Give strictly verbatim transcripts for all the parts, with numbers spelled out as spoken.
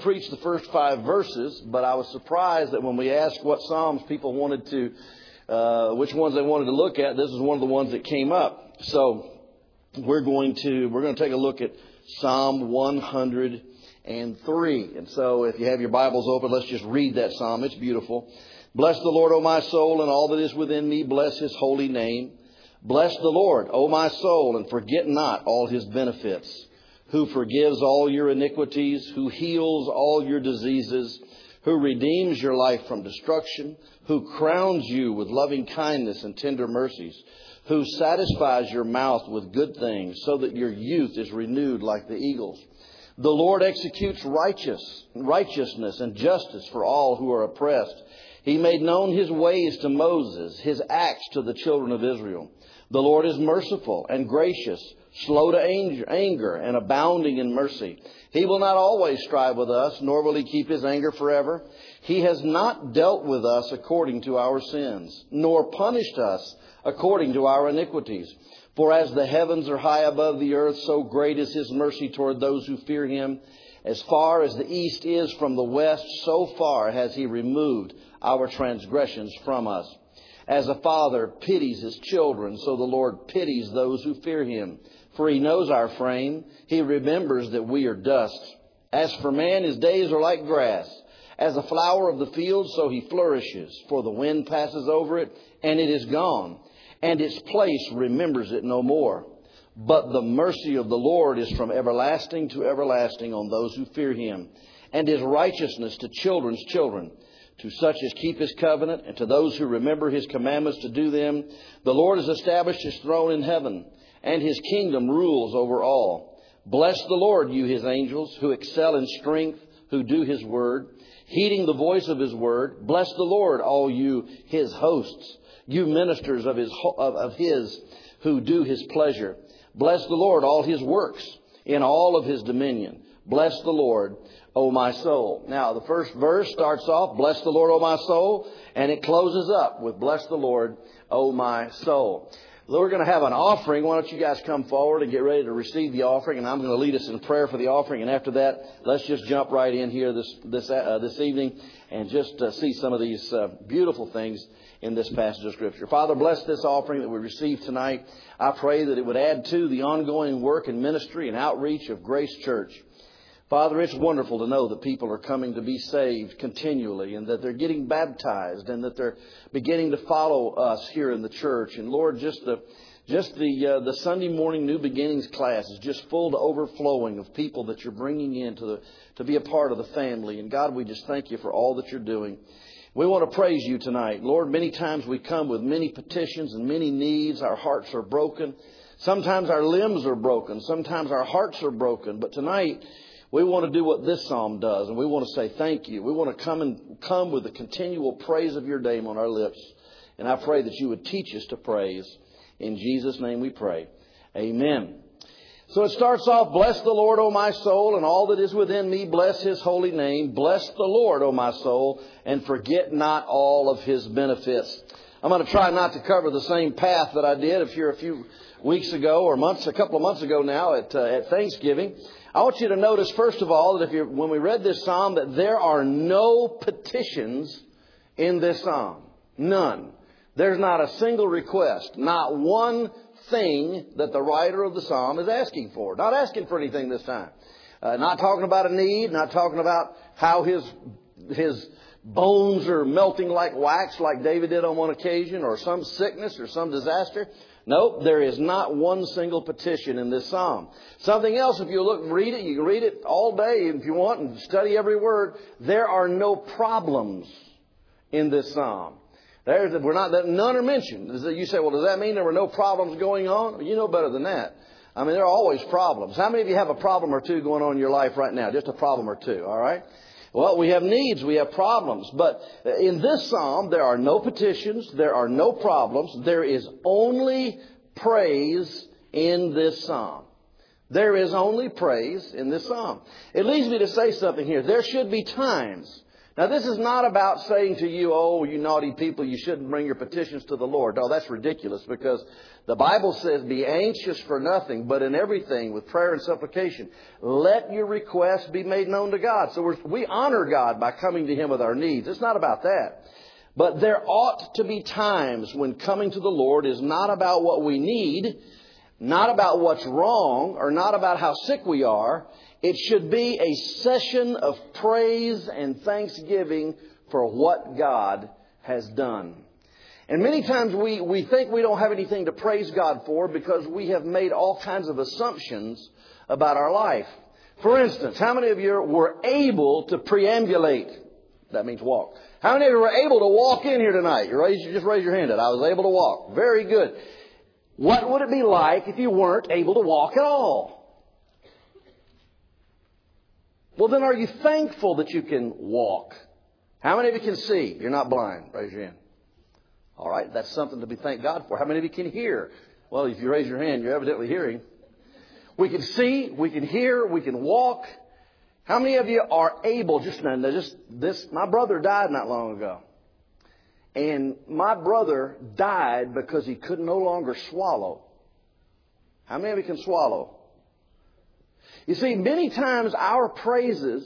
preach the first five verses, but I was surprised that when we asked what Psalms people wanted to, uh, which ones they wanted to look at, this is one of the ones that came up. So we're going to, we're going to take a look at Psalm one hundred three. And so if you have your Bibles open, let's just read that Psalm. It's beautiful. Bless the Lord, O my soul, and all that is within me. Bless His holy name. Bless the Lord, O my soul, and forget not all His benefits, who forgives all your iniquities, who heals all your diseases, who redeems your life from destruction, who crowns you with loving kindness and tender mercies, who satisfies your mouth with good things, so that your youth is renewed like the eagles. The Lord executes righteous, righteousness and justice for all who are oppressed. He made known His ways to Moses, His acts to the children of Israel. The Lord is merciful and gracious, slow to anger, and abounding in mercy. He will not always strive with us, nor will He keep His anger forever. He has not dealt with us according to our sins, nor punished us according to our iniquities. For as the heavens are high above the earth, so great is His mercy toward those who fear Him. As far as the east is from the west, so far has He removed our transgressions from us. As a father pities his children, so the Lord pities those who fear Him. For He knows our frame. He remembers that we are dust. As for man, his days are like grass. As a flower of the field, so he flourishes. For the wind passes over it, and it is gone, and its place remembers it no more. But the mercy of the Lord is from everlasting to everlasting on those who fear Him, and His righteousness to children's children, to such as keep His covenant, and to those who remember His commandments to do them. The Lord has established His throne in heaven, and His kingdom rules over all. Bless the Lord, you His angels, who excel in strength, who do His word, heeding the voice of His word. Bless the Lord, all you His hosts, you ministers of His, of, of His, who do His pleasure. Bless the Lord, all His works, in all of His dominion. Bless the Lord, O my soul. Now, the first verse starts off, bless the Lord, O my soul, and it closes up with bless the Lord, O my soul. We're going to have an offering. Why don't you guys come forward and get ready to receive the offering, and I'm going to lead us in prayer for the offering. And after that, let's just jump right in here this this uh, this evening and just uh, see some of these uh, beautiful things in this passage of Scripture. Father, bless this offering that we receive tonight. I pray that it would add to the ongoing work and ministry and outreach of Grace Church. Father, it's wonderful to know that people are coming to be saved continually, and that they're getting baptized, and that they're beginning to follow us here in the church. And Lord, just the just the uh, the Sunday morning New Beginnings class is just full to overflowing of people that you're bringing in to the to be a part of the family. And God, we just thank you for all that you're doing. We want to praise you tonight. Lord, many times we come with many petitions and many needs. Our hearts are broken. Sometimes our limbs are broken. Sometimes our hearts are broken. But tonight, we want to do what this psalm does, and we want to say thank you. We want to come and come with the continual praise of your name on our lips. And I pray that you would teach us to praise. In Jesus' name we pray. Amen. So it starts off, bless the Lord, O my soul, and all that is within me, bless His holy name. Bless the Lord, O my soul, and forget not all of His benefits. I'm going to try not to cover the same path that I did if you're a few weeks ago or months, a couple of months ago now at, uh, at Thanksgiving. I want you to notice, first of all, that if you're, when we read this psalm, that there are no petitions in this psalm. None. There's not a single request. Not one thing that the writer of the psalm is asking for. Not asking for anything this time. Uh, not talking about a need. Not talking about how his his bones are melting like wax, like David did on one occasion, or some sickness or some disaster. Nope, there is not one single petition in this psalm. Something else, if you look and read it, you can read it all day if you want and study every word. There are no problems in this psalm. There's, we're not, none are mentioned. You say, well, does that mean there were no problems going on? You know better than that. I mean, there are always problems. How many of you have a problem or two going on in your life right now? Just a problem or two, all right? Well, we have needs, we have problems. But in this psalm, there are no petitions, there are no problems. There is only praise in this psalm. There is only praise in this psalm. It leads me to say something here. There should be times Now, this is not about saying to you, oh, you naughty people, you shouldn't bring your petitions to the Lord. No, that's ridiculous, because the Bible says, be anxious for nothing, but in everything with prayer and supplication, let your requests be made known to God. So we're, we honor God by coming to Him with our needs. It's not about that. But there ought to be times when coming to the Lord is not about what we need, not about what's wrong, or not about how sick we are. It should be a session of praise and thanksgiving for what God has done. And many times we, we think we don't have anything to praise God for because we have made all kinds of assumptions about our life. For instance, how many of you were able to preambulate? That means walk. How many of you were able to walk in here tonight? You raise, just raise your hand. I was able to walk. Very good. What would it be like if you weren't able to walk at all? Well, then are you thankful that you can walk? How many of you can see? You're not blind. Raise your hand. All right, that's something to be thank God for. How many of you can hear? Well, if you raise your hand, you're evidently hearing. We can see, we can hear, we can walk. How many of you are able, just now, just this, my brother died not long ago. And my brother died because he could no longer swallow. How many of you can swallow? You see, many times our praises,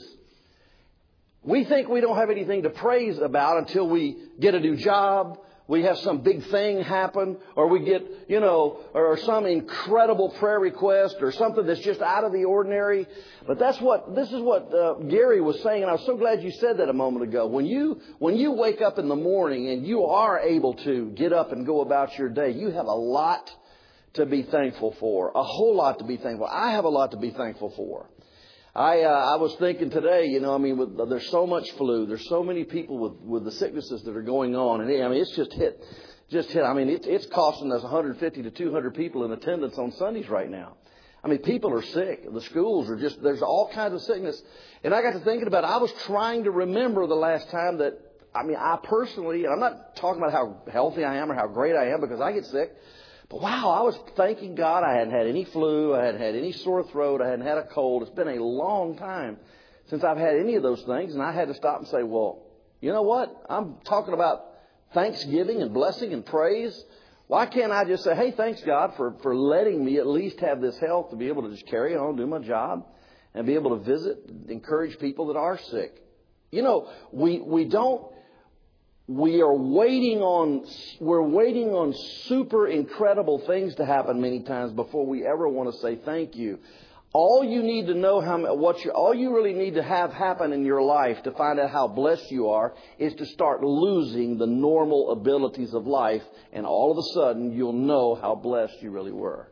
we think we don't have anything to praise about until we get a new job, we have some big thing happen, or we get, you know, or some incredible prayer request, or something that's just out of the ordinary. But that's what, this is what uh, Gary was saying, and I was so glad you said that a moment ago. When you, when you wake up in the morning and you are able to get up and go about your day, you have a lot to be thankful for. A whole lot to be thankful. I have a lot to be thankful for. I uh, I was thinking today, you know, I mean, with, there's so much flu. There's so many people with, with the sicknesses that are going on. And I mean, it's just hit, just hit. I mean, it's, it's costing us one hundred fifty to two hundred people in attendance on Sundays right now. I mean, people are sick. The schools are just, there's all kinds of sickness. And I got to thinking about it. I was trying to remember the last time that, I mean, I personally, and I'm not talking about how healthy I am or how great I am, because I get sick. But wow, I was thanking God I hadn't had any flu, I hadn't had any sore throat, I hadn't had a cold. It's been a long time since I've had any of those things. And I had to stop and say, well, you know what? I'm talking about thanksgiving and blessing and praise. Why can't I just say, hey, thanks God for, for letting me at least have this health to be able to just carry on, do my job, and be able to visit, encourage people that are sick. You know, we, we don't, We are waiting on, we're waiting on super incredible things to happen many times before we ever want to say thank you. All you need to know how, what you, all you really need to have happen in your life to find out how blessed you are is to start losing the normal abilities of life, and all of a sudden you'll know how blessed you really were.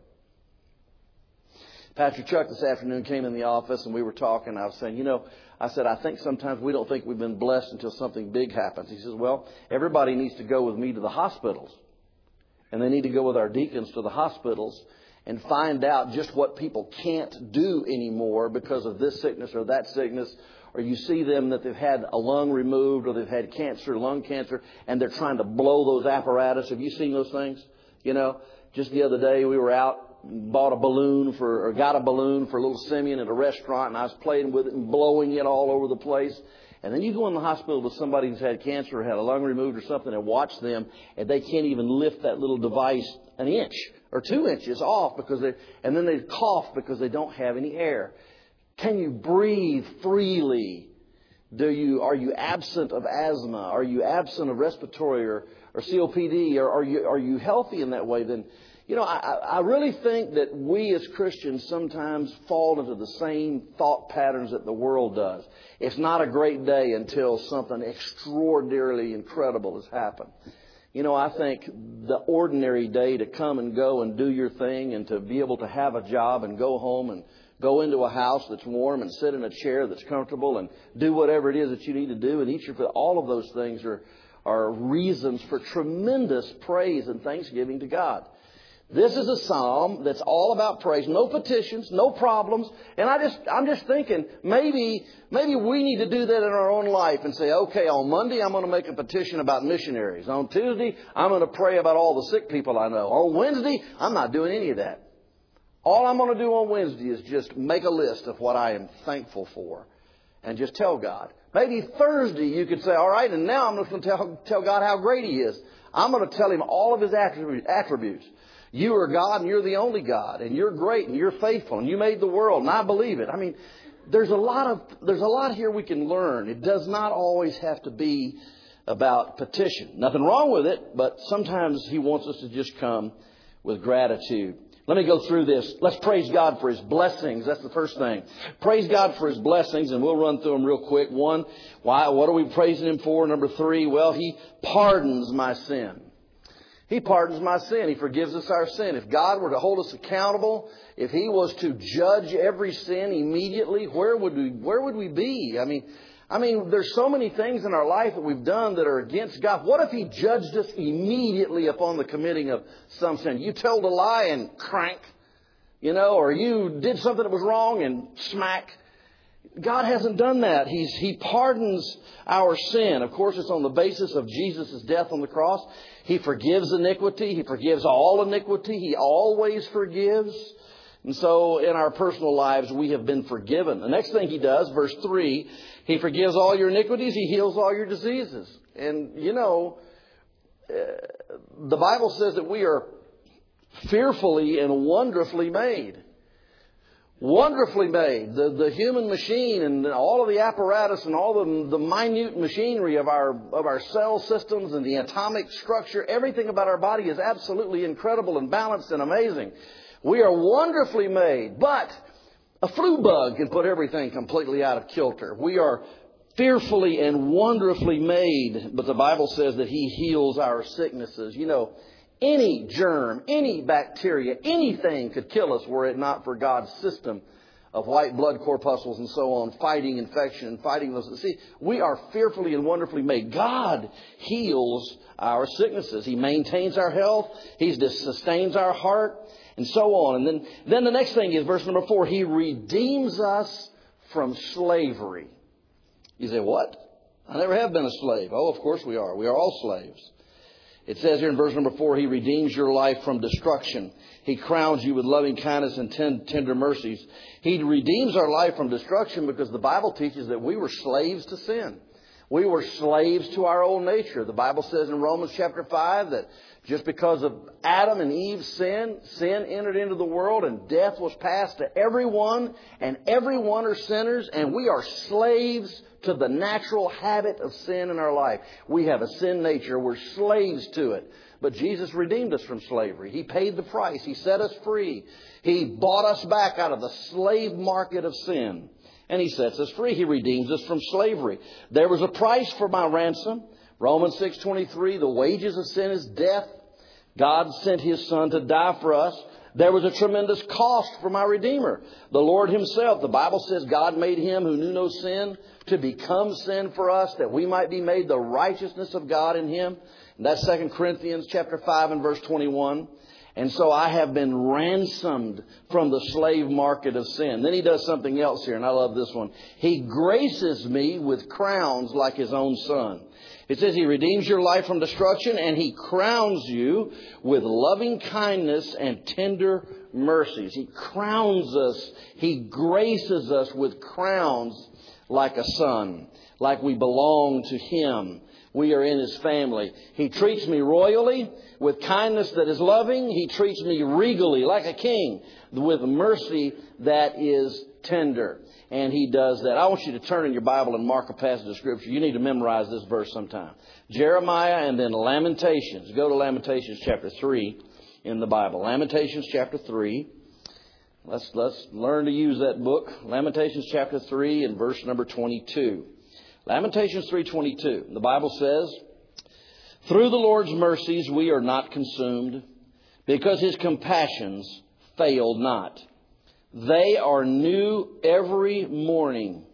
Pastor Chuck this afternoon came in the office and we were talking. I was saying, you know, I said, I think sometimes we don't think we've been blessed until something big happens. He says, well, everybody needs to go with me to the hospitals. And they need to go with our deacons to the hospitals and find out just what people can't do anymore because of this sickness or that sickness. Or you see them that they've had a lung removed, or they've had cancer, lung cancer, and they're trying to blow those apparatus. Have you seen those things? You know, just the other day we were out, bought a balloon for, or got a balloon for little Simeon at a restaurant, and I was playing with it and blowing it all over the place. And then you go in the hospital with somebody who's had cancer or had a lung removed or something, and watch them, and they can't even lift that little device an inch or two inches off because they, and then they cough because they don't have any air. Can you breathe freely? Do you, are you absent of asthma? Are you absent of respiratory or, or C O P D? Or are you, are you healthy in that way? Then, you know, I, I really think that we as Christians sometimes fall into the same thought patterns that the world does. It's not a great day until something extraordinarily incredible has happened. You know, I think the ordinary day to come and go and do your thing and to be able to have a job and go home and go into a house that's warm and sit in a chair that's comfortable and do whatever it is that you need to do and eat your food, all of those things are, are reasons for tremendous praise and thanksgiving to God. This is a psalm that's all about praise. No petitions, no problems. And I just, I'm just thinking maybe, maybe we need to do that in our own life and say, okay, on Monday I'm going to make a petition about missionaries. On Tuesday I'm going to pray about all the sick people I know. On Wednesday I'm not doing any of that. All I'm going to do on Wednesday is just make a list of what I am thankful for. and just tell God. Maybe Thursday you could say, all right, and now I'm just going to tell, tell God how great He is. I'm going to tell Him all of His attributes. You are God and you're the only God, and you're great and you're faithful and you made the world and I believe it. I mean, there's a lot of, there's a lot here we can learn. It does not always have to be about petition. Nothing wrong with it, but sometimes He wants us to just come with gratitude. Let me go through this. Let's praise God for His blessings. That's the first thing. Praise God for His blessings, and we'll run through them real quick. One, why? What are we praising Him for? Number three, well, He pardons my sin. He pardons my sin. He forgives us our sin. If God were to hold us accountable, if He was to judge every sin immediately, where would we, where would we be? I mean, I mean, there's so many things in our life that we've done that are against God. What if He judged us immediately upon the committing of some sin? You told a lie and crank, you know, or you did something that was wrong and smack. God hasn't done that. He's, He pardons our sin. Of course, it's on the basis of Jesus' death on the cross. He forgives iniquity. He forgives all iniquity. He always forgives. And so in our personal lives, we have been forgiven. The next thing He does, verse three, He forgives all your iniquities. He heals all your diseases. And, you know, uh, the Bible says that we are fearfully and wonderfully made. Wonderfully made. The, the human machine and all of the apparatus and all the, the minute machinery of our, of our cell systems and the atomic structure, everything about our body is absolutely incredible and balanced and amazing. We are wonderfully made, but a flu bug can put everything completely out of kilter. We are fearfully and wonderfully made, but the Bible says that He heals our sicknesses. You know, any germ, any bacteria, anything could kill us were it not for God's system of white blood corpuscles and so on, fighting infection and fighting those. See, we are fearfully and wonderfully made. God heals our sicknesses. He maintains our health. He sustains our heart. And so on. And then, then the next thing is verse number four. He redeems us from slavery. You say, what? I never have been a slave. Oh, of course we are. We are all slaves. It says here in verse number four, He redeems your life from destruction. He crowns you with loving kindness and tender mercies. He redeems our life from destruction because the Bible teaches that we were slaves to sin. We were slaves to our old nature. The Bible says in Romans chapter five that just because of Adam and Eve's sin, sin entered into the world and death was passed to everyone, and everyone are sinners, and we are slaves to the natural habit of sin in our life. We have a sin nature. We're slaves to it. But Jesus redeemed us from slavery. He paid the price. He set us free. He bought us back out of the slave market of sin. And He sets us free. He redeems us from slavery. There was a price for my ransom. Romans six twenty-three, the wages of sin is death. God sent His Son to die for us. There was a tremendous cost for my Redeemer. The Lord Himself, the Bible says God made Him who knew no sin to become sin for us, that we might be made the righteousness of God in Him. And that's Second Corinthians chapter five and verse twenty-one. And so I have been ransomed from the slave market of sin. Then He does something else here, and I love this one. He graces me with crowns like His own Son. It says He redeems your life from destruction, and He crowns you with loving kindness and tender mercies. He crowns us. He graces us with crowns like a son, like we belong to Him. We are in His family. He treats me royally with kindness that is loving. He treats me regally like a king with mercy that is tender. And He does that. I want you to turn in your Bible and mark a passage of Scripture. You need to memorize this verse sometime. Jeremiah and then Lamentations. Go to Lamentations chapter three in the Bible. Lamentations chapter three. Let's, let's learn to use that book. Lamentations chapter three and verse number twenty-two. Lamentations three twenty-two. The Bible says, through the Lord's mercies we are not consumed, because His compassions fail not. They are new every morning.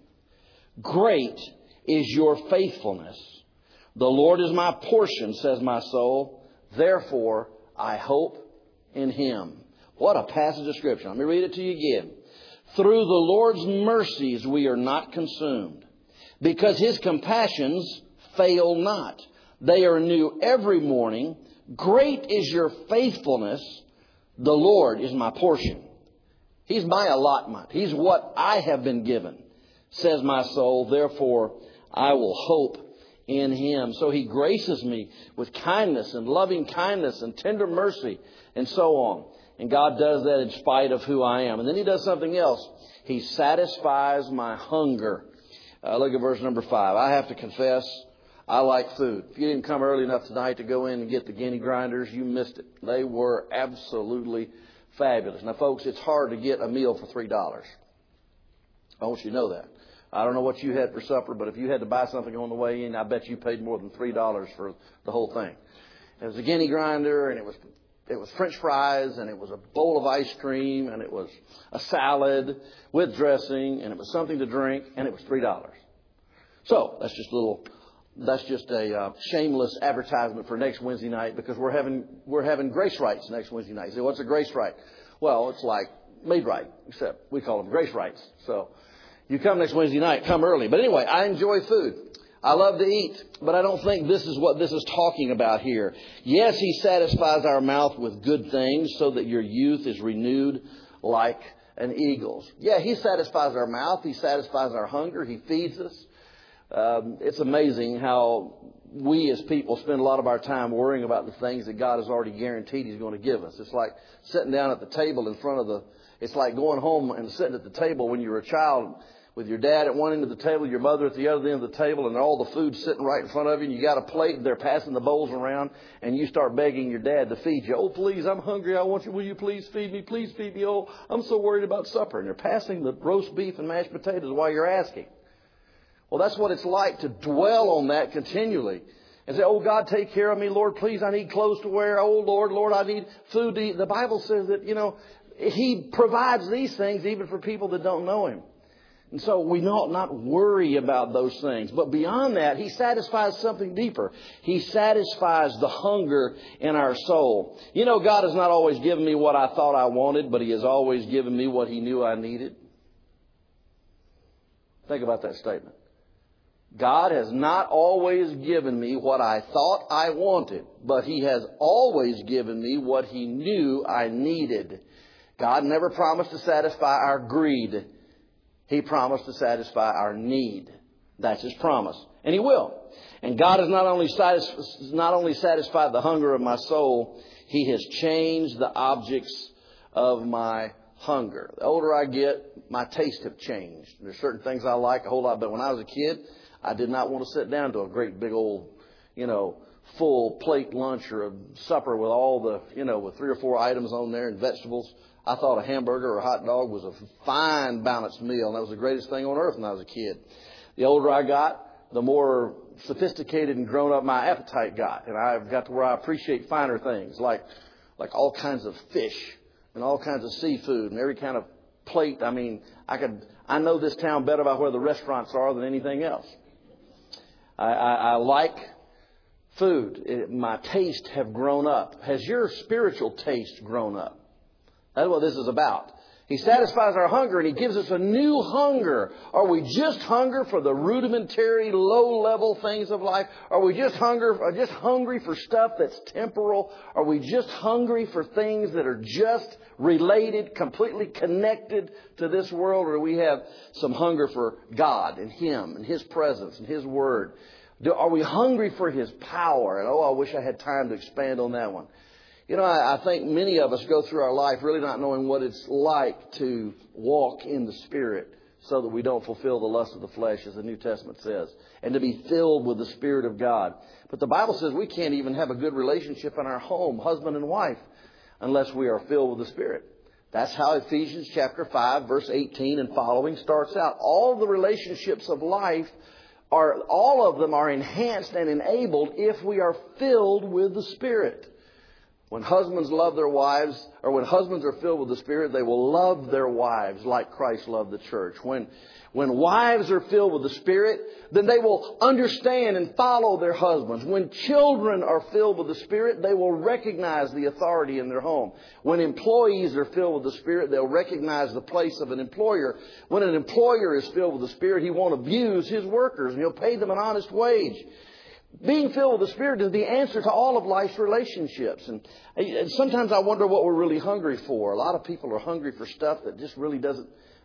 Great is your faithfulness. The Lord is my portion, says my soul. Therefore, I hope in Him. What a passage of Scripture. Let me read it to you again. Through the Lord's mercies we are not consumed, because His compassions fail not. They are new every morning. Great is your faithfulness. The Lord is my portion. He's my allotment. He's what I have been given. says my soul. Therefore, I will hope in him. So he graces me with kindness and loving kindness and tender mercy and so on. And God does that in spite of who I am. And then he does something else. He satisfies my hunger. Uh, look at verse number five. I have to confess, I like food. If you didn't come early enough tonight to go in and get the guinea grinders, you missed it. They were absolutely fabulous. Now, folks, it's hard to get a meal for three dollars. I want you to know that. I don't know what you had for supper, but if you had to buy something on the way in, I bet you paid more than three dollars for the whole thing. It was a guinea grinder, and it was it was French fries, and it was a bowl of ice cream, and it was a salad with dressing, and it was something to drink, and it was three dollars. So that's just a little. That's just a uh, shameless advertisement for next Wednesday night, because we're having we're having grace rights next Wednesday night. You say, what's a grace right? Well, it's like made right, except we call them grace rights. So you come next Wednesday night, come early. But anyway, I enjoy food. I love to eat, but I don't think this is what this is talking about here. Yes, he satisfies our mouth with good things so that your youth is renewed like an eagle's. Yeah, he satisfies our mouth. He satisfies our hunger. He feeds us. Um, it's amazing how we as people spend a lot of our time worrying about the things that God has already guaranteed he's going to give us. It's like sitting down at the table in front of the, it's like going home and sitting at the table when you were a child with your dad at one end of the table, your mother at the other end of the table, and all the food's sitting right in front of you, and you got a plate, and they're passing the bowls around, and you start begging your dad to feed you. Oh, please, I'm hungry. I want you. Will you please feed me? Please feed me. Oh, I'm so worried about supper. And they're passing the roast beef and mashed potatoes while you're asking. Well, that's what it's like to dwell on that continually and say, oh, God, take care of me. Lord, please, I need clothes to wear. Oh, Lord, Lord, I need food to eat. The Bible says that, you know, he provides these things even for people that don't know him. And so we ought not worry about those things. But beyond that, he satisfies something deeper. He satisfies the hunger in our soul. You know, God has not always given me what I thought I wanted, but he has always given me what he knew I needed. Think about that statement. God has not always given me what I thought I wanted, but he has always given me what he knew I needed. God never promised to satisfy our greed. He promised to satisfy our need. That's his promise. And he will. And God has not only, satisf- not only satisfied the hunger of my soul, he has changed the objects of my hunger. The older I get, my tastes have changed. There's certain things I like a whole lot, but when I was a kid, I did not want to sit down to a great big old, you know, full plate lunch or a supper with all the, you know, with three or four items on there and vegetables. I thought a hamburger or a hot dog was a fine, balanced meal, and that was the greatest thing on earth when I was a kid. The older I got, the more sophisticated and grown up my appetite got, and I've got to where I appreciate finer things like like all kinds of fish and all kinds of seafood and every kind of plate. I mean, I could I know this town better by where the restaurants are than anything else. I, I, I like food. It, my tastes have grown up. Has your spiritual taste grown up? That's what this is about. He satisfies our hunger and he gives us a new hunger. Are we just hunger for the rudimentary, low-level things of life? Are we just hunger, are just hungry for stuff that's temporal? Are we just hungry for things that are just related, completely connected to this world? Or do we have some hunger for God and him and his presence and his word? Do, are we hungry for his power? And oh, I wish I had time to expand on that one. You know, I, I think many of us go through our life really not knowing what it's like to walk in the Spirit so that we don't fulfill the lust of the flesh, as the New Testament says, and to be filled with the Spirit of God. But the Bible says we can't even have a good relationship in our home, husband and wife, unless we are filled with the Spirit. That's how Ephesians chapter five, verse eighteen and following starts out. All the relationships of life are, all of them are enhanced and enabled if we are filled with the Spirit. When husbands love their wives, or when husbands are filled with the Spirit, they will love their wives like Christ loved the church. When, when wives are filled with the Spirit, then they will understand and follow their husbands. When children are filled with the Spirit, they will recognize the authority in their home. When employees are filled with the Spirit, they'll recognize the place of an employer. When an employer is filled with the Spirit, he won't abuse his workers, and he'll pay them an honest wage. Being filled with the Spirit is the answer to all of life's relationships. And sometimes I wonder what we're really hungry for. A lot of people are hungry for stuff that just really doesn't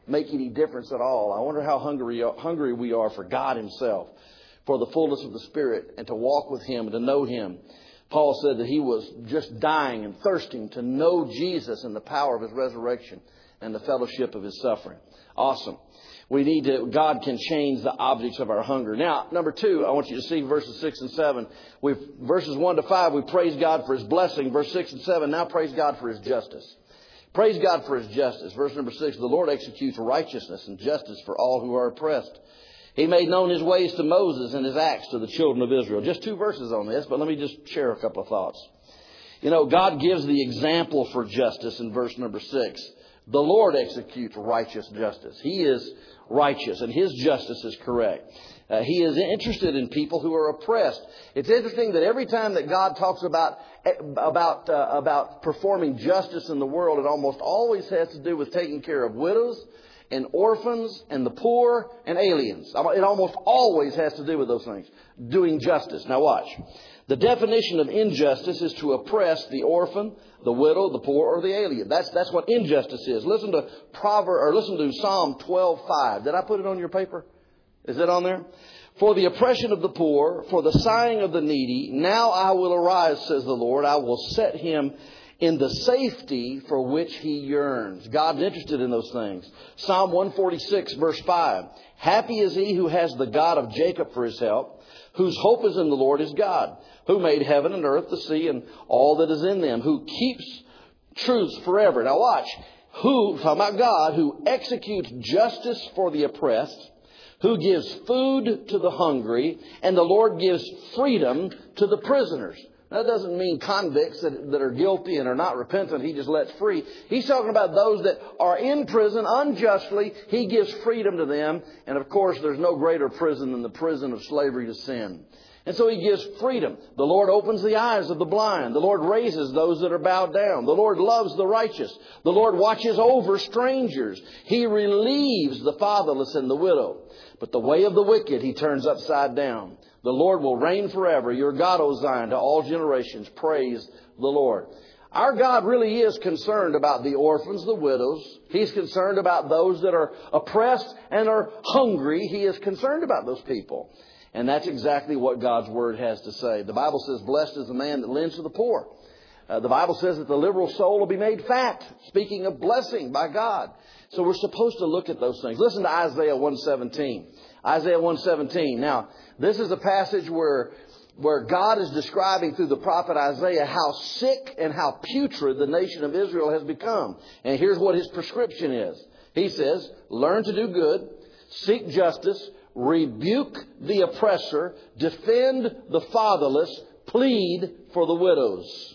make any difference at all. I wonder how hungry, hungry we are for God himself, for the fullness of the Spirit, and to walk with him and to know him. Paul said that he was just dying and thirsting to know Jesus and the power of his resurrection and the fellowship of his suffering. Awesome. We need to, God can change the objects of our hunger. Now, number two, I want you to see verses six and seven. We've, verses one to five, we praise God for his blessing. Verse six and seven, now praise God for his justice. Praise God for his justice. Verse number six, the Lord executes righteousness and justice for all who are oppressed. He made known his ways to Moses and his acts to the children of Israel. Just two verses on this, but let me just share a couple of thoughts. You know, God gives the example for justice in verse number six. The Lord executes righteous justice. He is righteous and his justice is correct. Uh, he is interested in people who are oppressed. It's interesting that every time that God talks about about uh, about performing justice in the world, it almost always has to do with taking care of widows and orphans and the poor and aliens. It almost always has to do with those things. Doing justice. Now watch. The definition of injustice is to oppress the orphan, the widow, the poor, or the alien. That's that's what injustice is. Listen to Proverb or listen to Psalm twelve five. Did I put it on your paper? Is it on there? For the oppression of the poor, for the sighing of the needy, now I will arise, says the Lord. I will set him in the safety for which he yearns. God's interested in those things. Psalm one forty-six, verse five. Happy is he who has the God of Jacob for his help, whose hope is in the Lord his God, who made heaven and earth, the sea, and all that is in them, who keeps truth forever. Now watch. Who, talking about God, who executes justice for the oppressed, who gives food to the hungry, and the Lord gives freedom to the prisoners. That doesn't mean convicts that, that are guilty and are not repentant. He just lets free. He's talking about those that are in prison unjustly. He gives freedom to them. And of course, there's no greater prison than the prison of slavery to sin. And so he gives freedom. The Lord opens the eyes of the blind. The Lord raises those that are bowed down. The Lord loves the righteous. The Lord watches over strangers. He relieves the fatherless and the widow. But the way of the wicked he turns upside down. The Lord will reign forever. Your God, O Zion, to all generations. Praise the Lord. Our God really is concerned about the orphans, the widows. He's concerned about those that are oppressed and are hungry. He is concerned about those people. And that's exactly what God's Word has to say. The Bible says, blessed is the man that lends to the poor. Uh, the Bible says that the liberal soul will be made fat. Speaking of blessing by God. So we're supposed to look at those things. Listen to Isaiah one seventeen. Isaiah one seventeen. Now, this is a passage where, where God is describing through the prophet Isaiah how sick and how putrid the nation of Israel has become. And here's what his prescription is. He says, learn to do good, seek justice, rebuke the oppressor, defend the fatherless, plead for the widows.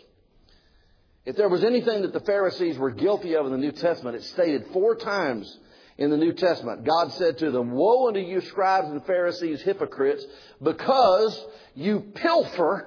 If there was anything that the Pharisees were guilty of in the New Testament, it's stated four times in the New Testament. God said to them, woe unto you scribes and Pharisees, hypocrites, because you pilfer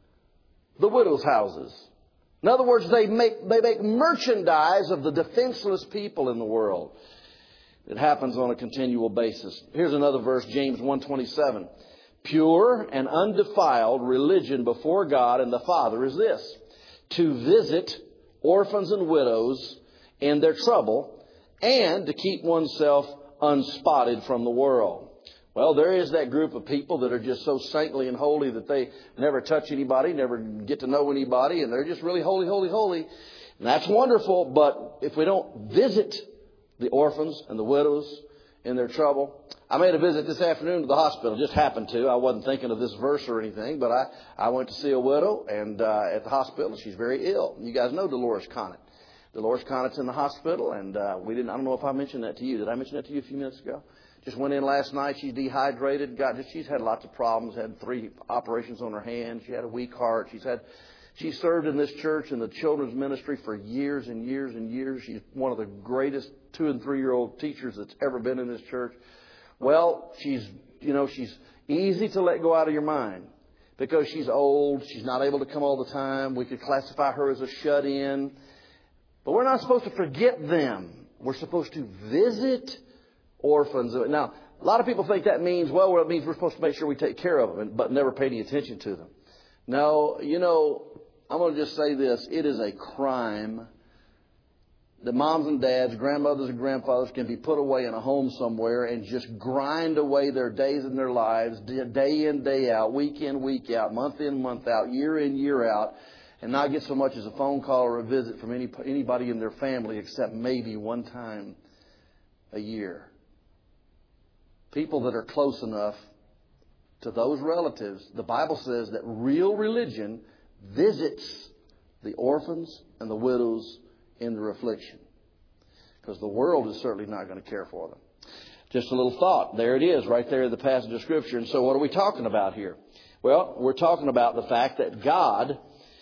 the widows' houses. In other words, they make, they make merchandise of the defenseless people in the world. It happens on a continual basis. Here's another verse, James one twenty-seven. Pure and undefiled religion before God and the Father is this, to visit orphans and widows in their trouble and to keep oneself unspotted from the world. Well, there is that group of people that are just so saintly and holy that they never touch anybody, never get to know anybody, and they're just really holy, holy, holy. And that's wonderful, but if we don't visit the orphans and the widows in their trouble. I made a visit this afternoon to the hospital. Just happened to. I wasn't thinking of this verse or anything, but I, I went to see a widow and uh, at the hospital. She's very ill. You guys know Dolores Conant. Dolores Conant's in the hospital, and uh, we didn't. I don't know if I mentioned that to you. Did I mention that to you a few minutes ago? Just went in last night. She's dehydrated. Got. She's had lots of problems. Had three operations on her hand. She had a weak heart. She's had. She served in this church in the children's ministry for years and years and years. She's one of the greatest two and three year old teachers that's ever been in this church. Well, she's, you know, she's easy to let go out of your mind because she's old. She's not able to come all the time. We could classify her as a shut-in. But we're not supposed to forget them. We're supposed to visit orphans. Now, a lot of people think that means, well, it means we're supposed to make sure we take care of them, but never pay any attention to them. No, you know, I'm going to just say this. It is a crime that moms and dads, grandmothers and grandfathers can be put away in a home somewhere and just grind away their days and their lives, day in, day out, week in, week out, month in, month out, year in, year out, and not get so much as a phone call or a visit from any anybody in their family except maybe one time a year. People that are close enough to those relatives, the Bible says that real religion visits the orphans and the widows in their affliction. Because the world is certainly not going to care for them. Just a little thought. There it is, right there in the passage of Scripture. And so what are we talking about here? Well, we're talking about the fact that God,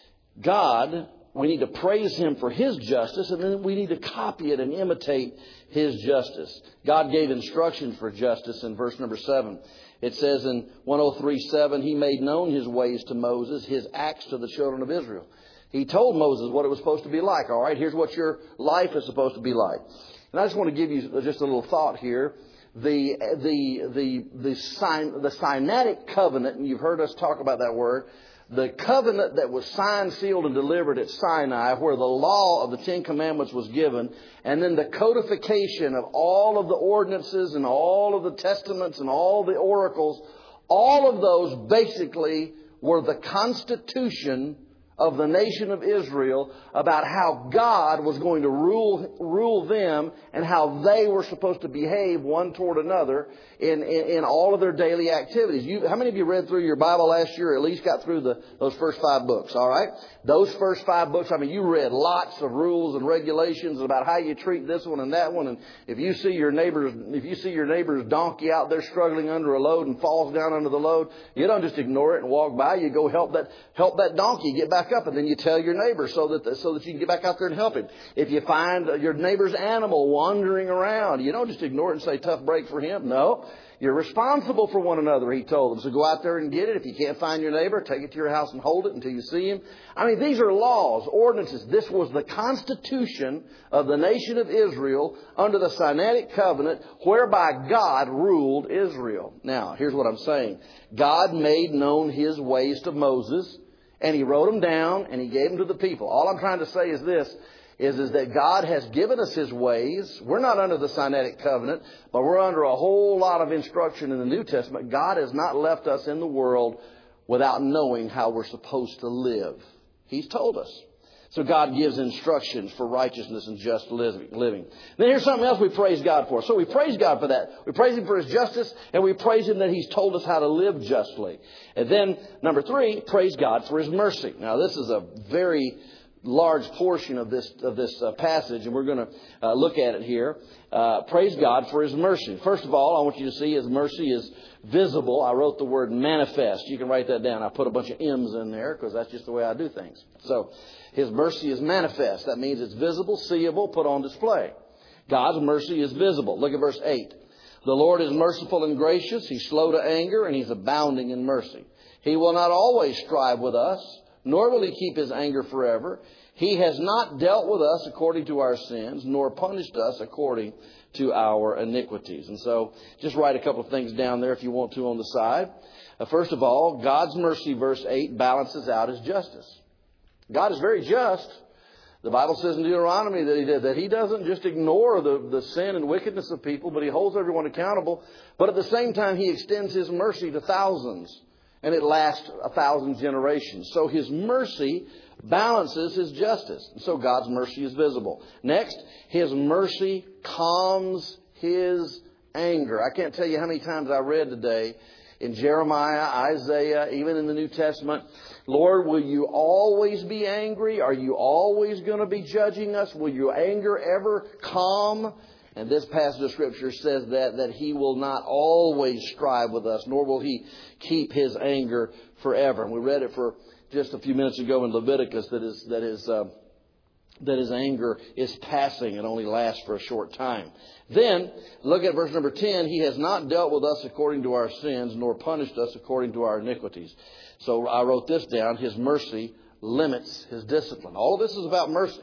God, we need to praise Him for His justice, and then we need to copy it and imitate His justice. God gave instructions for justice in verse number seven. It says in one oh three seven, He made known His ways to Moses, His acts to the children of Israel. He told Moses what it was supposed to be like. All right, here's what your life is supposed to be like. And I just want to give you just a little thought here. The the the the sign the Sinaitic covenant, and you've heard us talk about that word. The covenant that was signed, sealed, and delivered at Sinai, where the law of the Ten Commandments was given, and then the codification of all of the ordinances and all of the testaments and all the oracles, all of those basically were the constitution of the nation of Israel about how God was going to rule rule them and how they were supposed to behave one toward another in, in, in all of their daily activities. You, how many of you read through your Bible last year, or at least got through the, those first five books? All right? Those first five books, I mean, you read lots of rules and regulations about how you treat this one and that one. And if you see your neighbor's, if you see your neighbor's donkey out there struggling under a load and falls down under the load, you don't just ignore it and walk by. You go help that help that donkey get back up, and then you tell your neighbor so that so that you can get back out there and help him. If you find your neighbor's animal wandering around, you don't just ignore it and say, tough break for him. No. You're responsible for one another, He told them. So go out there and get it. If you can't find your neighbor, take it to your house and hold it until you see him. I mean, these are laws, ordinances. This was the constitution of the nation of Israel under the Sinaitic covenant, whereby God ruled Israel. Now, here's what I'm saying. God made known His ways to Moses, and He wrote them down, and He gave them to the people. All I'm trying to say is this. Is, is that God has given us His ways. We're not under the Sinaitic covenant, but we're under a whole lot of instruction in the New Testament. God has not left us in the world without knowing how we're supposed to live. He's told us. So God gives instructions for righteousness and just living. Then here's something else we praise God for. So we praise God for that. We praise Him for His justice, and we praise Him that He's told us how to live justly. And then, number three, praise God for His mercy. Now, this is a very large portion of this of this uh, passage, and we're going to uh, look at it here. Uh, praise God for His mercy. First of all, I want you to see His mercy is visible. I wrote the word manifest. You can write that down. I put a bunch of M's in there because that's just the way I do things. So His mercy is manifest. That means it's visible, seeable, put on display. God's mercy is visible. Look at verse eight. The Lord is merciful and gracious. He's slow to anger, and He's abounding in mercy. He will not always strive with us, nor will He keep His anger forever. He has not dealt with us according to our sins, nor punished us according to our iniquities. And so just write a couple of things down there if you want to on the side. Uh, first of all, God's mercy, verse eight, balances out His justice. God is very just. The Bible says in Deuteronomy that He did, that He doesn't just ignore the, the sin and wickedness of people, but He holds everyone accountable. But at the same time, He extends His mercy to thousands. And it lasts a thousand generations. So His mercy balances His justice. And so God's mercy is visible. Next, His mercy calms His anger. I can't tell you how many times I read today in Jeremiah, Isaiah, even in the New Testament, Lord, will you always be angry? Are you always going to be judging us? Will your anger ever calm? And this passage of Scripture says that, that He will not always strive with us, nor will He keep His anger forever. And we read it for just a few minutes ago in Leviticus that His, that His, uh, that His anger is passing and only lasts for a short time. Then, look at verse number ten. He has not dealt with us according to our sins, nor punished us according to our iniquities. So I wrote this down. His mercy limits His discipline. All of this is about mercy.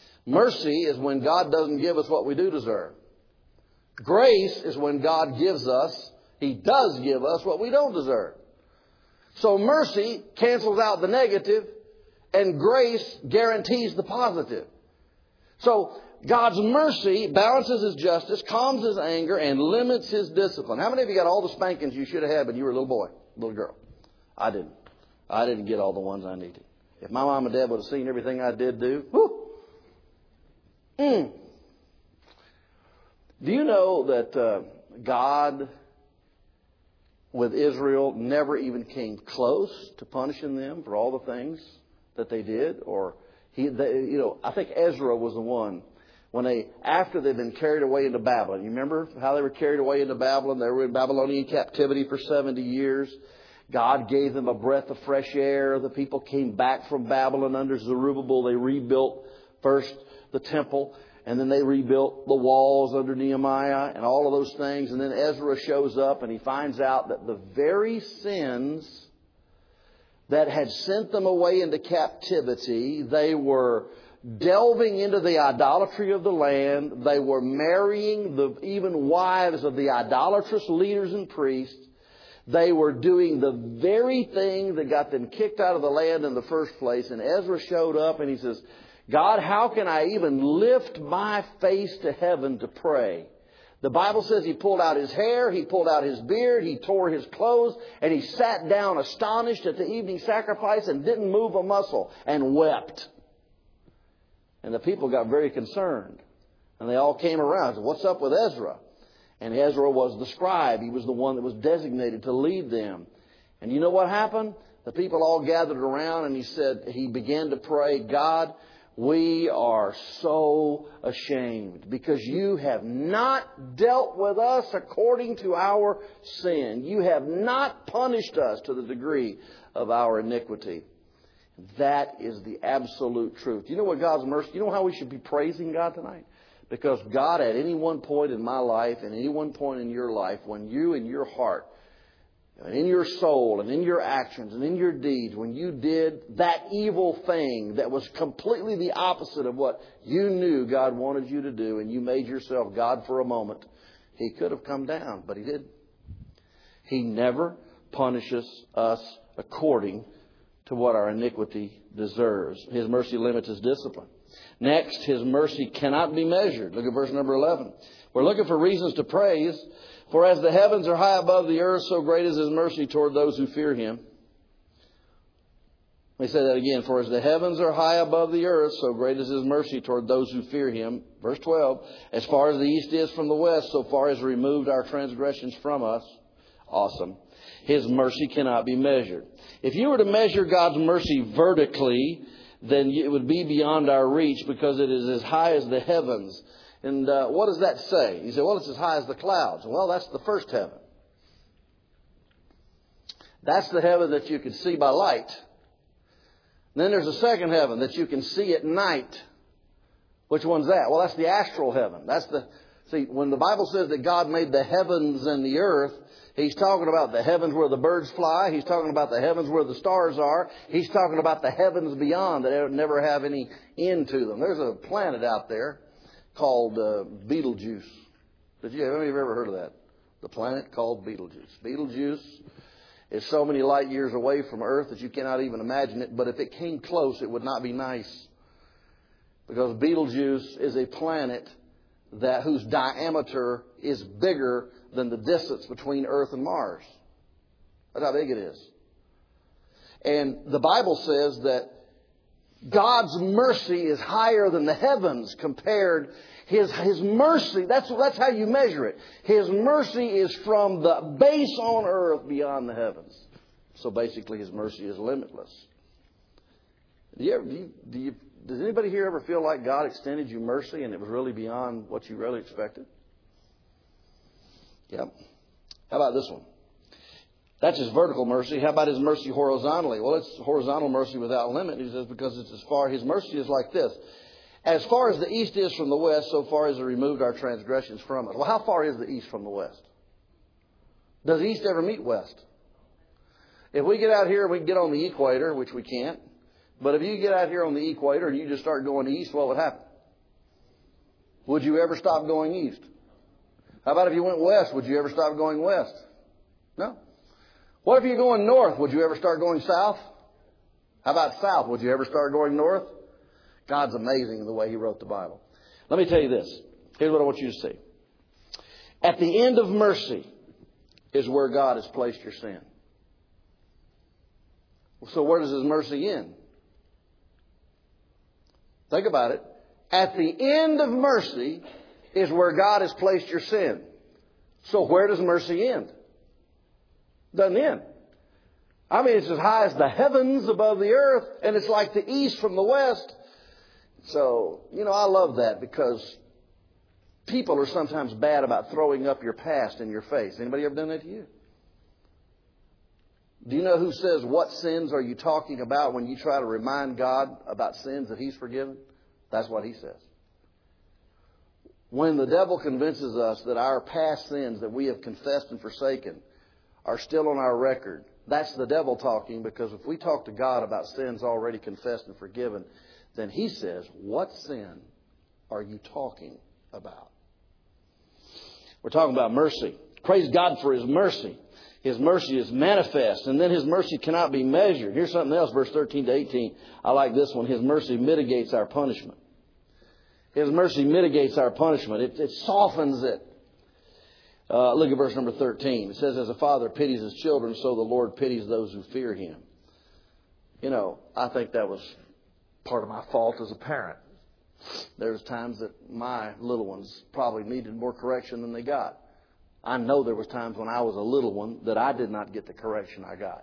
Mercy is when God doesn't give us what we do deserve. Grace is when God gives us, He does give us what we don't deserve. So mercy cancels out the negative, and grace guarantees the positive. So God's mercy balances His justice, calms His anger, and limits His discipline. How many of you got all the spankings you should have had when you were a little boy, little girl? I didn't. I didn't get all the ones I needed. If my mom and dad would have seen everything I did do, whoo. Mm. Do you know that uh, God with Israel never even came close to punishing them for all the things that they did? Or he, they, you know, I think Ezra was the one when they, after they'd been carried away into Babylon. You remember how they were carried away into Babylon? They were in Babylonian captivity for seventy years. God gave them a breath of fresh air. The people came back from Babylon under Zerubbabel. They rebuilt first the temple, and then they rebuilt the walls under Nehemiah and all of those things. And then Ezra shows up and he finds out that the very sins that had sent them away into captivity, they were delving into the idolatry of the land. They were marrying the even wives of the idolatrous leaders and priests. They were doing the very thing that got them kicked out of the land in the first place. And Ezra showed up and he says, God, how can I even lift my face to heaven to pray? The Bible says he pulled out his hair, he pulled out his beard, he tore his clothes, and he sat down astonished at the evening sacrifice and didn't move a muscle and wept. And the people got very concerned. And they all came around and said, what's up with Ezra? And Ezra was the scribe. He was the one that was designated to lead them. And you know what happened? The people all gathered around and he said, he began to pray, God, we are so ashamed because you have not dealt with us according to our sin. You have not punished us to the degree of our iniquity. That is the absolute truth. You know what God's mercy, you know how we should be praising God tonight? Because God, at any one point in my life and any one point in your life, when you in your heart and in your soul and in your actions and in your deeds, when you did that evil thing that was completely the opposite of what you knew God wanted you to do, and you made yourself God for a moment, He could have come down, but He didn't. He never punishes us according to what our iniquity deserves. His mercy limits His discipline. Next, His mercy cannot be measured. Look at verse number eleven. We're looking for reasons to praise. For as the heavens are high above the earth, so great is His mercy toward those who fear Him. Let me say that again. For as the heavens are high above the earth, so great is His mercy toward those who fear Him. Verse twelve. As far as the east is from the west, so far as removed our transgressions from us. Awesome. His mercy cannot be measured. If you were to measure God's mercy vertically, then it would be beyond our reach because it is as high as the heavens. And uh, what does that say? You say, well, it's as high as the clouds. Well, that's the first heaven. That's the heaven that you can see by light. And then there's a second heaven that you can see at night. Which one's that? Well, that's the astral heaven. That's the see, when the Bible says that God made the heavens and the earth, He's talking about the heavens where the birds fly. He's talking about the heavens where the stars are. He's talking about the heavens beyond that never have any end to them. There's a planet out there called uh, Betelgeuse. Did you, have you ever heard of that? The planet called Betelgeuse. Betelgeuse is so many light years away from Earth that you cannot even imagine it. But if it came close, it would not be nice. Because Betelgeuse is a planet that whose diameter is bigger than the distance between Earth and Mars. That's how big it is. And the Bible says that God's mercy is higher than the heavens compared. His, his mercy, that's, that's how you measure it. His mercy is from the base on earth beyond the heavens. So basically His mercy is limitless. Do you ever, do you, do you, does anybody here ever feel like God extended you mercy and it was really beyond what you really expected? Yep. How about this one? That's His vertical mercy. How about His mercy horizontally? Well, it's horizontal mercy without limit. He says because it's as far, His mercy is like this. As far as the east is from the west, so far as He removed our transgressions from us. Well, how far is the east from the west? Does east ever meet west? If we get out here, we can get on the equator, which we can't. But if you get out here on the equator and you just start going east, what would happen? Would you ever stop going east? How about if you went west? Would you ever stop going west? No. What if you're going north? Would you ever start going south? How about south? Would you ever start going north? God's amazing in the way He wrote the Bible. Let me tell you this. Here's what I want you to see. At the end of mercy is where God has placed your sin. So where does His mercy end? Think about it. At the end of mercy is where God has placed your sin. So where does mercy end? Doesn't end. I mean, it's as high as the heavens above the earth, and it's like the east from the west. So, you know, I love that because people are sometimes bad about throwing up your past in your face. Anybody ever done that to you? Do you know who says, what sins are you talking about when you try to remind God about sins that He's forgiven? That's what He says. When the devil convinces us that our past sins that we have confessed and forsaken are still on our record, that's the devil talking, because if we talk to God about sins already confessed and forgiven, then He says, what sin are you talking about? We're talking about mercy. Praise God for His mercy. His mercy is manifest, and then His mercy cannot be measured. Here's something else, verse thirteen to eighteen. I like this one. His mercy mitigates our punishment. His mercy mitigates our punishment. It, it softens it. Uh, look at verse number thirteen. It says, as a father pities his children, so the Lord pities those who fear Him. You know, I think that was part of my fault as a parent. There's times that my little ones probably needed more correction than they got. I know there was times when I was a little one that I did not get the correction I got.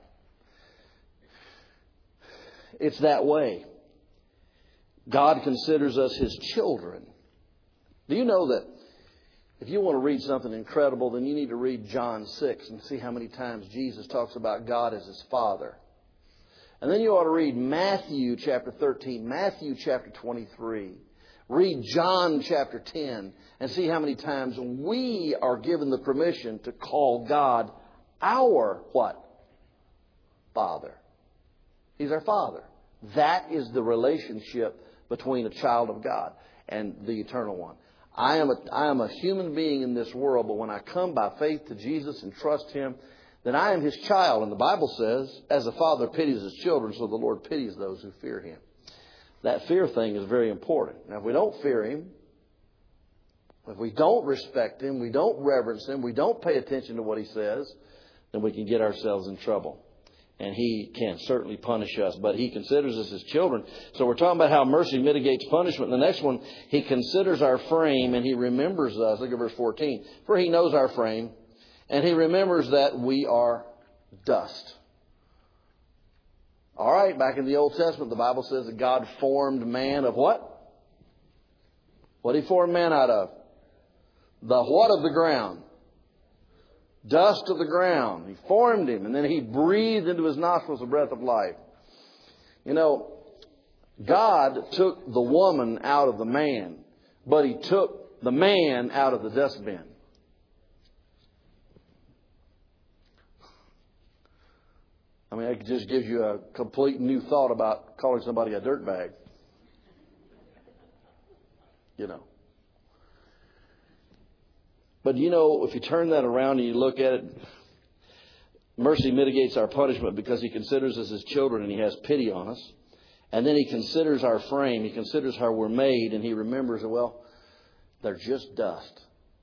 It's that way. God considers us His children. Do you know that if you want to read something incredible, then you need to read John six and see how many times Jesus talks about God as His Father. And then you ought to read Matthew chapter thirteen, Matthew chapter twenty-three. Read John chapter ten and see how many times we are given the permission to call God our what? Father. He's our Father. That is the relationship between a child of God and the Eternal One. I am a, I am a human being in this world, but when I come by faith to Jesus and trust Him, then I am His child. And the Bible says, as a father pities his children, so the Lord pities those who fear Him. That fear thing is very important. Now, if we don't fear Him, if we don't respect Him, we don't reverence Him, we don't pay attention to what He says, then we can get ourselves in trouble. And He can certainly punish us, but He considers us His children. So we're talking about how mercy mitigates punishment. The next one, He considers our frame and He remembers us. Look at verse fourteen. For He knows our frame and He remembers that we are dust. All right, back in the Old Testament, the Bible says that God formed man of what? What did He form man out of? The what of the ground? Dust of the ground. He formed him, and then He breathed into his nostrils the breath of life. You know, God took the woman out of the man, but He took the man out of the dustbin. I mean, it just gives you a complete new thought about calling somebody a dirtbag. You know. But you know, if you turn that around and you look at it, mercy mitigates our punishment because He considers us His children and He has pity on us. And then He considers our frame. He considers how we're made, and He remembers that, well, they're just dust.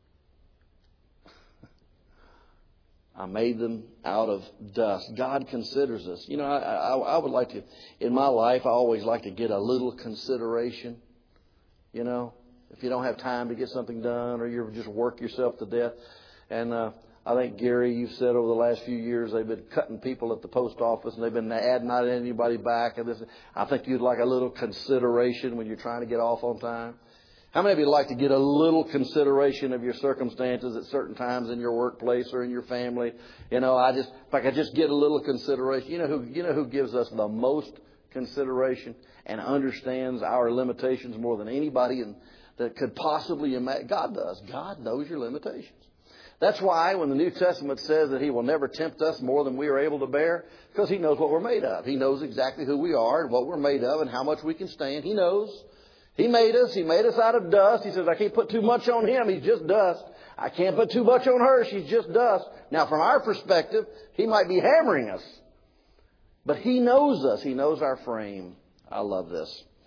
I made them out of dust. God considers us. You know, I, I, I would like to, in my life, I always like to get a little consideration. You know, if you don't have time to get something done or you just work yourself to death. And uh, I think, Gary, you've said over the last few years they've been cutting people at the post office and they've been adding not anybody back. And this, I think you'd like a little consideration when you're trying to get off on time. How many of you like to get a little consideration of your circumstances at certain times in your workplace or in your family? You know, I just, if I could just get a little consideration. You know who, you know who gives us the most consideration and understands our limitations more than anybody in, that could possibly imagine? God does. God knows your limitations. That's why when the New Testament says that He will never tempt us more than we are able to bear, because He knows what we're made of. He knows exactly who we are and what we're made of and how much we can stand. He knows. He made us. He made us out of dust. He says, I can't put too much on Him. He's just dust. I can't put too much on her. She's just dust. Now, from our perspective, He might be hammering us. But He knows us. He knows our frame. I love this.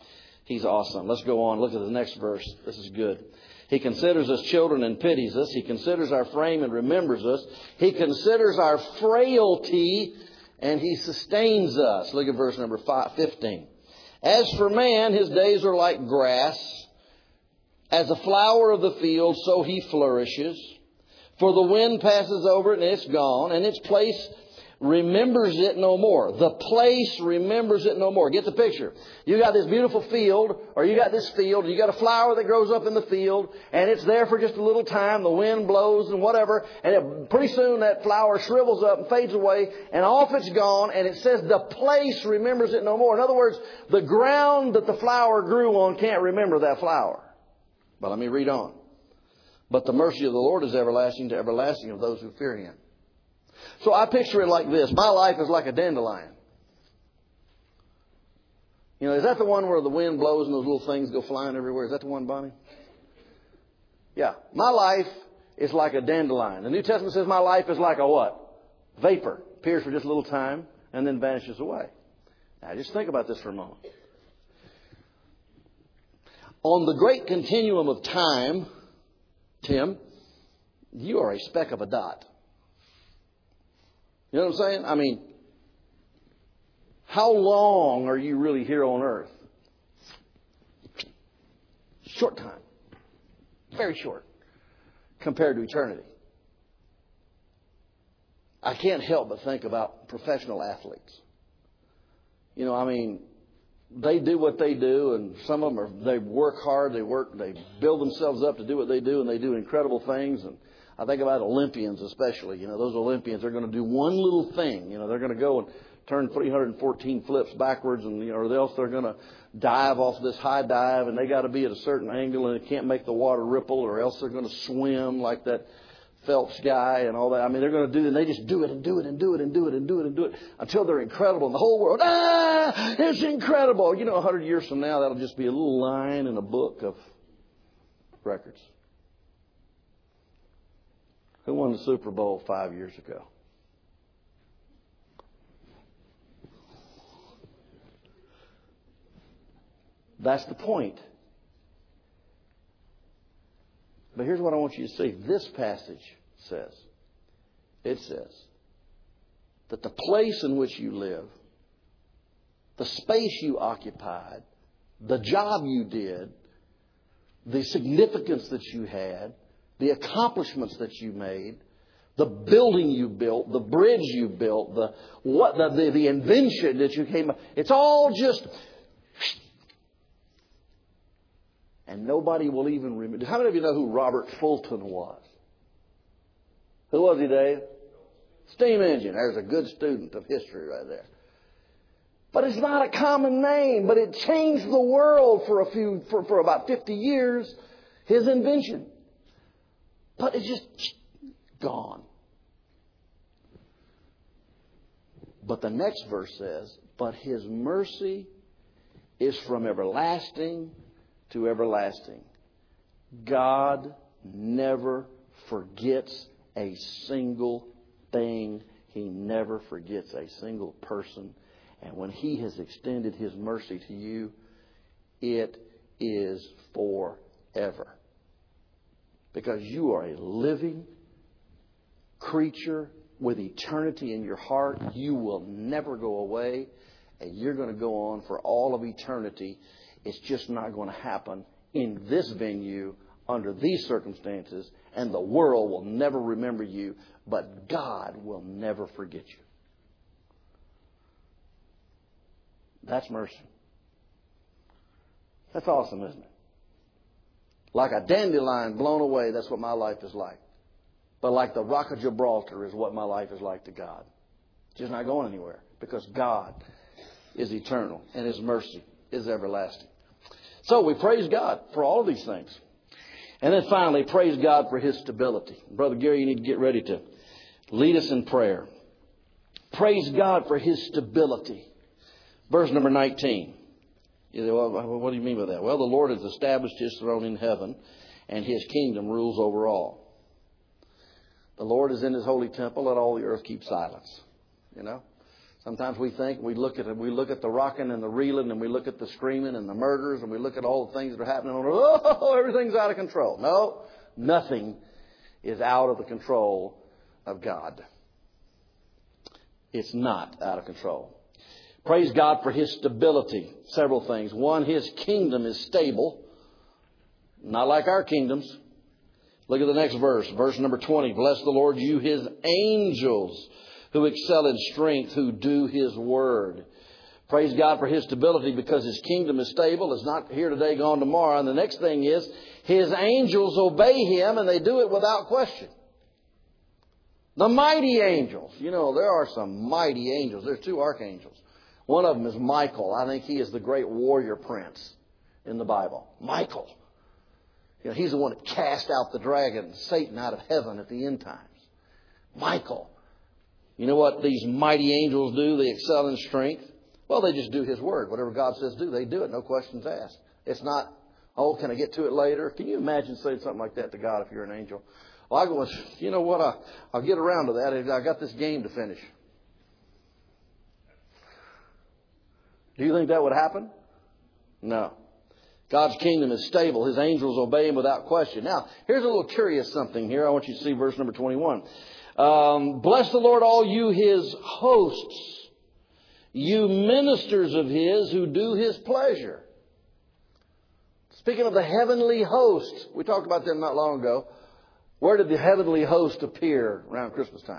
He's awesome. Let's go on. Look at the next verse. This is good. He considers us children and pities us. He considers our frame and remembers us. He considers our frailty and He sustains us. Look at verse number fifteen. As for man, his days are like grass. As a flower of the field, so he flourishes. For the wind passes over it and it's gone, and its place remembers it no more. The place remembers it no more. Get the picture. You got this beautiful field, or you got this field, you got a flower that grows up in the field, and it's there for just a little time. The wind blows and whatever, and it, pretty soon that flower shrivels up and fades away, and off it's gone, and it says the place remembers it no more. In other words, the ground that the flower grew on can't remember that flower. But let me read on. But the mercy of the Lord is everlasting to everlasting of those who fear Him. So I picture it like this. My life is like a dandelion. You know, is that the one where the wind blows and those little things go flying everywhere? Is that the one, Bonnie? Yeah. My life is like a dandelion. The New Testament says my life is like a what? Vapor. Appears for just a little time and then vanishes away. Now just think about this for a moment. On the great continuum of time, Tim, you are a speck of a dot. You know what I'm saying? I mean, how long are you really here on earth? Short time. Very short. Compared to eternity. I can't help but think about professional athletes. You know, I mean, they do what they do, and some of them are, they work hard, they work, they build themselves up to do what they do, and they do incredible things. And I think about Olympians especially. You know, those Olympians are going to do one little thing. You know, they're going to go and turn three hundred fourteen flips backwards, and you know, or else they're going to dive off this high dive, and they got to be at a certain angle, and it can't make the water ripple, or else they're going to swim like that Phelps guy and all that. I mean, they're going to do it, and they just do it and do it and do it and do it and do it and do it until they're incredible. And the whole world, ah, it's incredible. You know, a hundred years from now, that'll just be a little line in a book of records. Who won the Super Bowl five years ago? That's the point. But here's what I want you to see. This passage says, it says that the place in which you live, the space you occupied, the job you did, the significance that you had, the accomplishments that you made, the building you built, the bridge you built, the what the, the, the invention that you came up, it's all just... And nobody will even remember. How many of you know who Robert Fulton was? Who was he, Dave? Steam engine. There's a good student of history right there. But it's not a common name. But it changed the world for a few, for, for about fifty years. His invention. But it's just gone. But the next verse says, but His mercy is from everlasting to everlasting. God never forgets a single thing. He never forgets a single person. And when He has extended His mercy to you, it is forever. Because you are a living creature with eternity in your heart. You will never go away. And you're going to go on for all of eternity. It's just not going to happen in this venue under these circumstances. And the world will never remember you. But God will never forget you. That's mercy. That's awesome, isn't it? Like a dandelion blown away, that's what my life is like. But like the Rock of Gibraltar is what my life is like to God. It's just not going anywhere. Because God is eternal and His mercy is everlasting. So we praise God for all of these things. And then finally, praise God for His stability. Brother Gary, you need to get ready to lead us in prayer. Praise God for His stability. Verse number nineteen. You say, well, what do you mean by that? Well, the Lord has established His throne in heaven, and His kingdom rules over all. The Lord is in His holy temple. Let all the earth keep silence. You know? Sometimes we think, we look at it, we look at the rocking and the reeling, and we look at the screaming and the murders, and we look at all the things that are happening. And oh, everything's out of control. No, nothing is out of the control of God. It's not out of control. Praise God for His stability. Several things. One, His kingdom is stable. Not like our kingdoms. Look at the next verse. Verse number twenty. Bless the Lord, you His angels who excel in strength, who do His word. Praise God for His stability because His kingdom is stable. It's not here today, gone tomorrow. And the next thing is, His angels obey Him, and they do it without question. The mighty angels. You know, there are some mighty angels. There's two archangels. One of them is Michael. I think he is the great warrior prince in the Bible. Michael. You know, he's the one that cast out the dragon, Satan, out of heaven at the end times. Michael. You know what these mighty angels do? They excel in strength. Well, they just do His word. Whatever God says do, they do it. No questions asked. It's not, oh, can I get to it later? Can you imagine saying something like that to God if you're an angel? Well, I go, you know what? I, I'll get around to that. I got this game to finish. Do you think that would happen? No. God's kingdom is stable. His angels obey Him without question. Now, here's a little curious something here. I want you to see verse number twenty-one. Um, Bless the Lord, all you His hosts, you ministers of His who do His pleasure. Speaking of the heavenly hosts, we talked about them not long ago. Where did the heavenly host appear around Christmas time?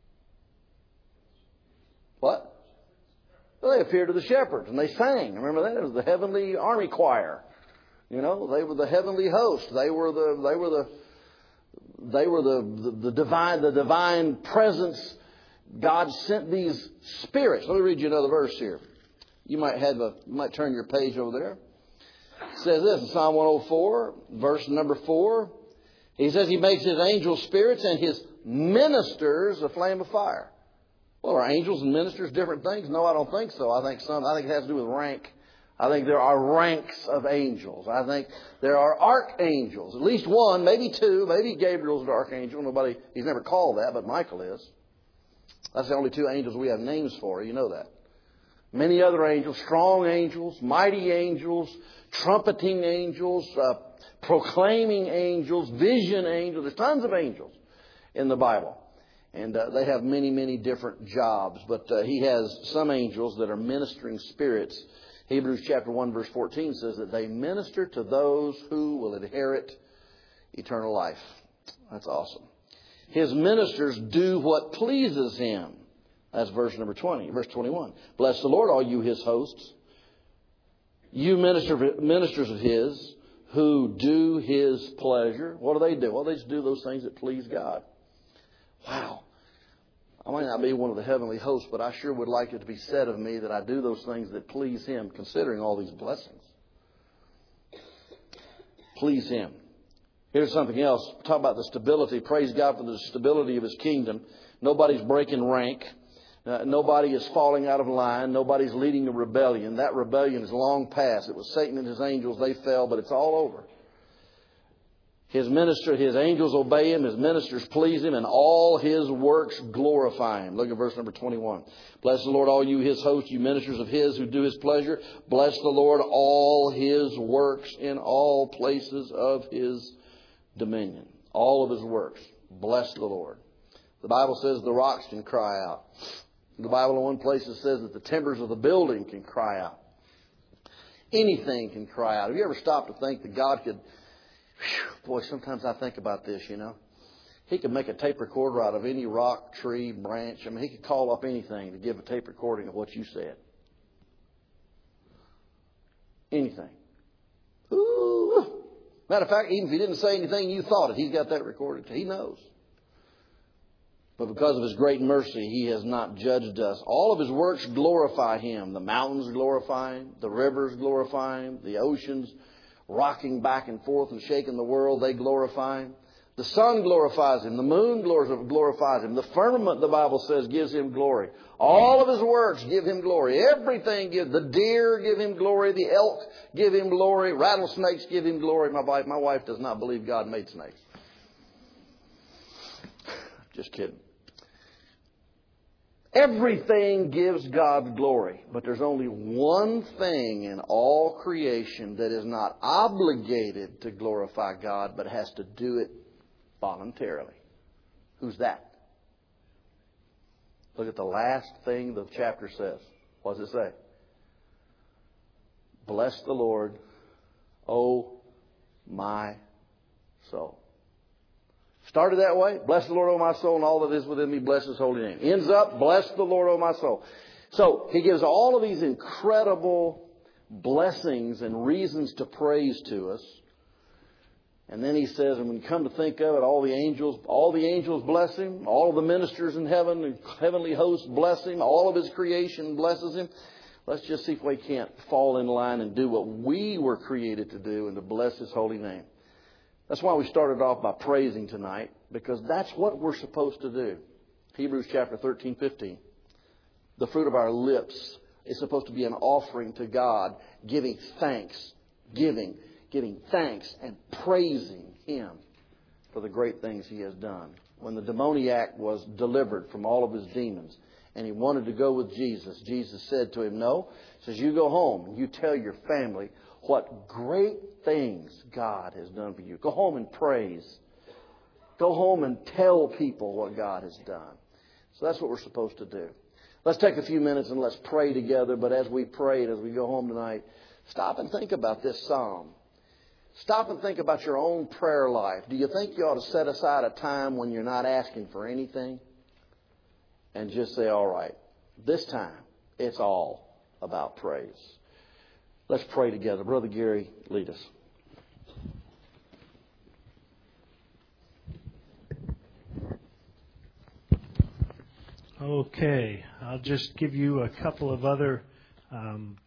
What? Well, they appeared to the shepherds and they sang. Remember that? It was the heavenly army choir. You know, they were the heavenly host. They were the they were the they were the, the, the divine the divine presence. God sent these spirits. Let me read you another verse here. You might have a you might turn your page over there. It says this in Psalm one oh four, verse number four. He says He makes His angels spirits and His ministers a flame of fire. Well, are angels and ministers different things? No, I don't think so. I think some. I think it has to do with rank. I think there are ranks of angels. I think there are archangels. At least one, maybe two. Maybe Gabriel's an archangel. Nobody, he's never called that, but Michael is. That's the only two angels we have names for. You know that. Many other angels, strong angels, mighty angels, trumpeting angels, uh, proclaiming angels, vision angels. There's tons of angels in the Bible. And uh, they have many, many different jobs. But uh, He has some angels that are ministering spirits. Hebrews chapter one verse fourteen says that they minister to those who will inherit eternal life. That's awesome. His ministers do what pleases Him. That's verse number twenty. Verse twenty-one. Bless the Lord, all you His hosts. You minister, ministers of His who do His pleasure. What do they do? Well, they just do those things that please God. Wow. I might not be one of the heavenly hosts, but I sure would like it to be said of me that I do those things that please Him, considering all these blessings. Please Him. Here's something else. Talk about the stability. Praise God for the stability of His kingdom. Nobody's breaking rank. Uh, nobody is falling out of line. Nobody's leading a rebellion. That rebellion is long past. It was Satan and his angels. They fell, but it's all over. His minister, His angels obey Him. His ministers please Him. And all His works glorify Him. Look at verse number twenty-one. Bless the Lord, all you His hosts, you ministers of His who do His pleasure. Bless the Lord, all His works in all places of His dominion. All of His works. Bless the Lord. The Bible says the rocks can cry out. The Bible in one place it says that the timbers of the building can cry out. Anything can cry out. Have you ever stopped to think that God could... Whew, boy, sometimes I think about this, you know. He could make a tape recorder out of any rock, tree, branch. I mean, He could call up anything to give a tape recording of what you said. Anything. Ooh. Matter of fact, even if He didn't say anything, you thought it. He's got that recorded. He knows. But because of His great mercy, He has not judged us. All of His works glorify Him. The mountains glorify Him. The rivers glorify Him. The oceans rocking back and forth and shaking the world, they glorify Him. The sun glorifies Him. The moon glorifies Him. The firmament, the Bible says, gives Him glory. All of His works give Him glory. Everything gives. The deer give Him glory. The elk give Him glory. Rattlesnakes give Him glory. My wife, my wife does not believe God made snakes. Just kidding. Everything gives God glory, but there's only one thing in all creation that is not obligated to glorify God, but has to do it voluntarily. Who's that? Look at the last thing the chapter says. What does it say? Bless the Lord, O my soul. Started that way. Bless the Lord, O my soul, and all that is within me. Bless His holy name. Ends up, bless the Lord, O my soul. So He gives all of these incredible blessings and reasons to praise to us. And then He says, and when you come to think of it, all the angels, all the angels bless Him. All of the ministers in heaven, the heavenly hosts bless Him. All of His creation blesses Him. Let's just see if we can't fall in line and do what we were created to do and to bless His holy name. That's why we started off by praising tonight, because that's what we're supposed to do. Hebrews chapter thirteen, fifteen. The fruit of our lips is supposed to be an offering to God, giving thanks, giving, giving thanks and praising Him for the great things He has done. When the demoniac was delivered from all of his demons and he wanted to go with Jesus, Jesus said to him, no, he says, you go home and you tell your family what great things God has done for you. Go home and praise. Go home and tell people what God has done. So that's what we're supposed to do. Let's take a few minutes and let's pray together. But as we pray and as we go home tonight, stop and think about this psalm. Stop and think about your own prayer life. Do you think you ought to set aside a time when you're not asking for anything? And just say, all right, this time it's all about praise. Let's pray together. Brother Gary, lead us. Okay. I'll just give you a couple of other um,